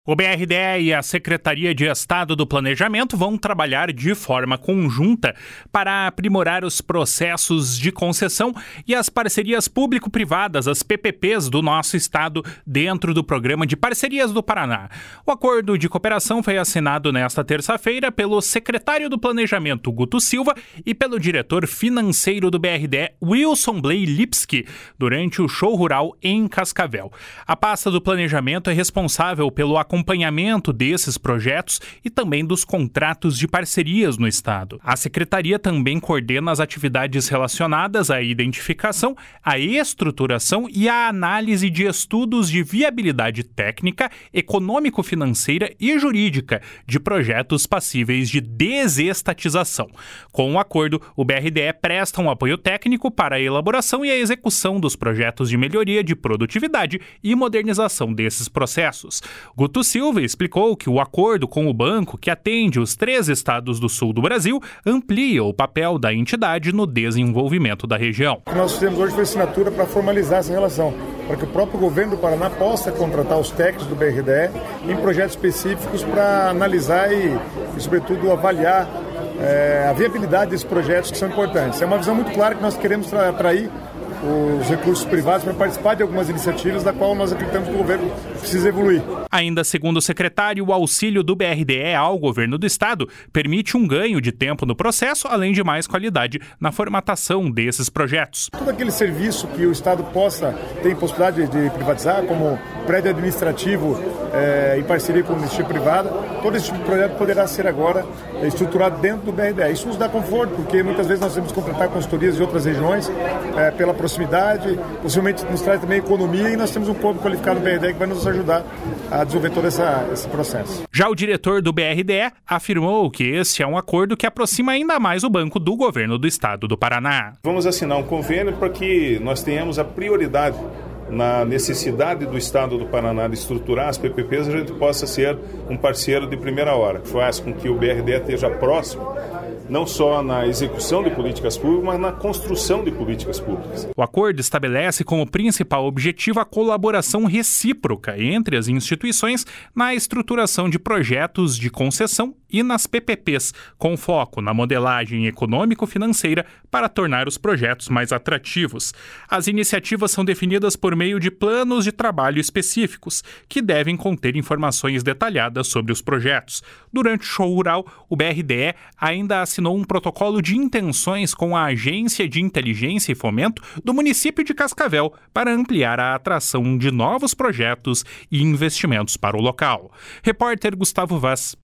O BRDE e a Secretaria de Estado do Planejamento vão trabalhar de forma conjunta para aprimorar os processos de concessão e as parcerias público-privadas, as PPPs do nosso estado, dentro do Programa de Parcerias do Paraná. O acordo de cooperação foi assinado nesta terça-feira pelo secretário do Planejamento, Guto Silva, e pelo diretor financeiro do BRDE, Wilson Bley Lipski, durante o show rural em Cascavel. A pasta do Planejamento é responsável pelo acompanhamento desses projetos e também dos contratos de parcerias no estado. A secretaria também coordena as atividades relacionadas à identificação, à estruturação e à análise de estudos de viabilidade técnica, econômico-financeira e jurídica de projetos passíveis de desestatização. Com o acordo, o BRDE presta um apoio técnico para a elaboração e a execução dos projetos de melhoria de produtividade e modernização desses processos. Guto Silva explicou que o acordo com o banco, que atende os 3 estados do sul do Brasil, amplia o papel da entidade no desenvolvimento da região. O que nós fizemos hoje foi assinatura para formalizar essa relação, para que o próprio governo do Paraná possa contratar os técnicos do BRDE em projetos específicos para analisar e sobretudo, avaliar a viabilidade desses projetos que são importantes. É uma visão muito clara que nós queremos atrair os recursos privados para participar de algumas iniciativas da qual nós acreditamos que o governo precisa evoluir. Ainda segundo o secretário, o auxílio do BRDE ao governo do estado permite um ganho de tempo no processo, além de mais qualidade na formatação desses projetos. Todo aquele serviço que o estado possa ter possibilidade de privatizar, como prédio administrativo em parceria com a iniciativa privada, todo esse tipo de projeto poderá ser agora estruturado dentro do BRDE. Isso nos dá conforto, porque muitas vezes nós temos que contratar consultorias de outras regiões pela proximidade, possivelmente nos traz também economia e nós temos um corpo qualificado no BRDE que vai nos ajudar a desenvolver todo esse processo. Já o diretor do BRDE afirmou que esse é um acordo que aproxima ainda mais o banco do governo do estado do Paraná. Vamos assinar um convênio para que nós tenhamos a prioridade na necessidade do estado do Paraná de estruturar as PPPs, a gente possa ser um parceiro de primeira hora, que faz com que o BRDE esteja próximo, não só na execução de políticas públicas, mas na construção de políticas públicas. O acordo estabelece como principal objetivo a colaboração recíproca entre as instituições na estruturação de projetos de concessão e nas PPPs, com foco na modelagem econômico-financeira para tornar os projetos mais atrativos. As iniciativas são definidas por meio de planos de trabalho específicos, que devem conter informações detalhadas sobre os projetos. Durante o show rural, o BRDE ainda assinou um protocolo de intenções com a Agência de Inteligência e Fomento do município de Cascavel para ampliar a atração de novos projetos e investimentos para o local. Repórter Gustavo Vaz.